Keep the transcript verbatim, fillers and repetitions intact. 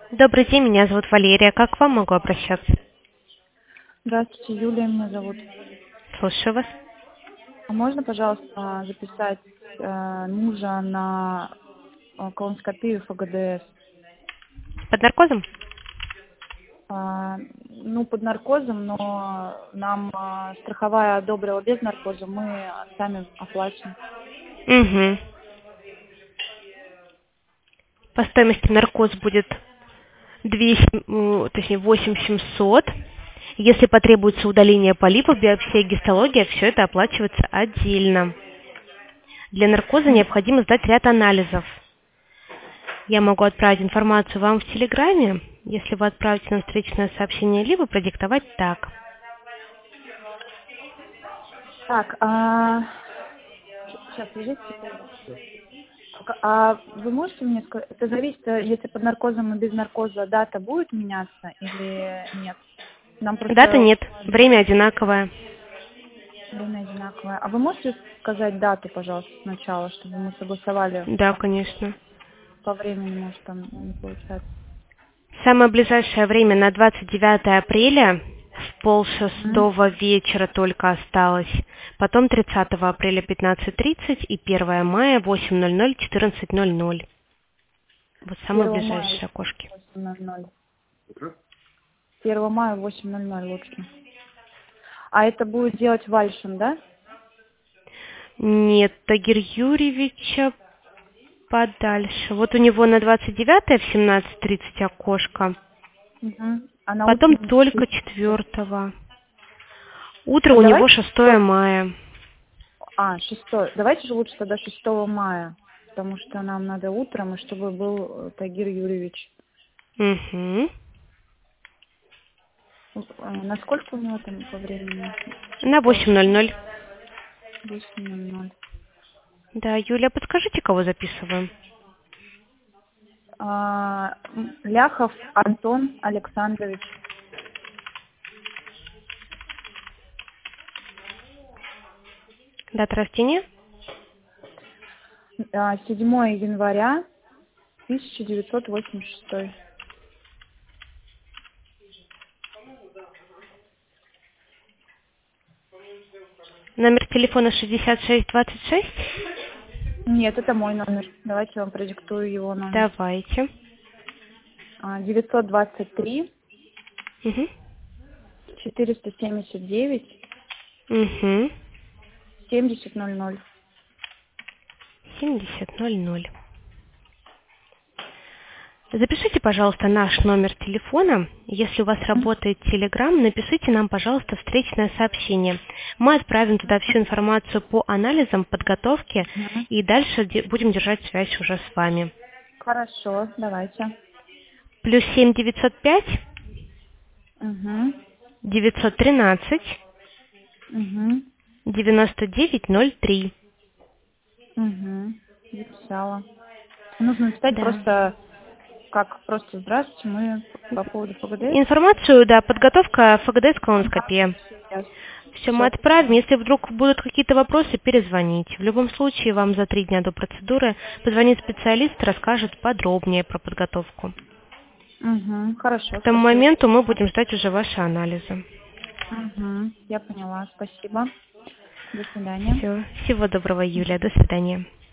Добрый день, меня зовут Валерия. Как к вам могу обращаться? Здравствуйте, Юлия меня зовут. Слушаю вас. А можно, пожалуйста, записать э, мужа на э, колоноскопию ФГДС? Под наркозом? А, ну, под наркозом, но нам а, страховая одобрила без наркоза, мы сами оплачиваем. Угу. По стоимости наркоз будет двести, м, точнее восемь тысяч семьсот. Если потребуется удаление полипов, биопсия, гистология, все это оплачивается отдельно. Для наркоза необходимо сдать ряд анализов. Я могу отправить информацию вам в Телеграме, если вы отправите нам встречное сообщение, либо продиктовать так. Так, а... сейчас, подождите секунду. А вы можете мне сказать, это зависит, э, если под наркозом и без наркоза дата будет меняться или нет? Нам Дата просто нет, время одинаковое. время одинаковое. А вы можете сказать дату, пожалуйста, сначала, чтобы мы согласовали Да, конечно. по времени, может, там не получается. Самое ближайшее время на двадцать девятое апреля в Мгм. полшестого вечера только осталось. Потом тридцатого апреля пятнадцать тридцать и первого мая восемь ноль ноль четырнадцать ноль ноль. Вот самые первого мая ближайшие окошки. восемь ноль ноль. первого мая восемь ноль ноль лучше. А это будет делать Вальшин, да? Нет, Тагир Юрьевича подальше. Вот у него на двадцать девятое в семнадцать тридцать окошко. Угу. А на Потом утренний только число? четвертого. Утро А у него давайте шестое мая. А, шестое. Давайте же лучше тогда шестого мая, потому что нам надо утром, и чтобы был э, Тагир Юрьевич. Угу. Э, Насколько у него там по времени? На Шестого. восемь ноль ноль. восемь ноль ноль. Да, Юля, подскажите, кого записываем? А, м, Ляхов Антон Александрович. Дата рождения? А, седьмого января тысяча девятьсот восемьдесят шестой. Номер телефона шестьдесят шесть двадцать шесть? Нет, это мой номер. Давайте я вам продиктую его номер. Давайте. А, девятьсот двадцать три Угу. четыреста семьдесят девять Угу. семьдесят ноль ноль. семьдесят ноль ноль. Запишите, пожалуйста, наш номер телефона. Если у вас работает Telegram, напишите нам, пожалуйста, встречное сообщение. Мы отправим туда всю информацию по анализам, подготовке, Мгм. и дальше де- будем держать связь уже с вами. Хорошо, давайте. Плюс семь девятьсот пять Угу. девятьсот тринадцать Угу. девяносто девять ноль три. Угу. Записала. Нужно написать Да. просто, как просто здравствуйте, мы по поводу ФГДС. Информацию, да, подготовка ФГД с Ага, колоноскопия. все, ясно. Все мы Все, отправим. Если вдруг будут какие-то вопросы, перезвоните. В любом случае, вам за три дня до процедуры позвонит специалист, расскажет подробнее про подготовку. угу. Хорошо, К тому спасибо. моменту мы будем ждать уже ваши анализы. Угу. Я поняла, спасибо. До свидания. Все. Всего доброго, Юлия. До свидания.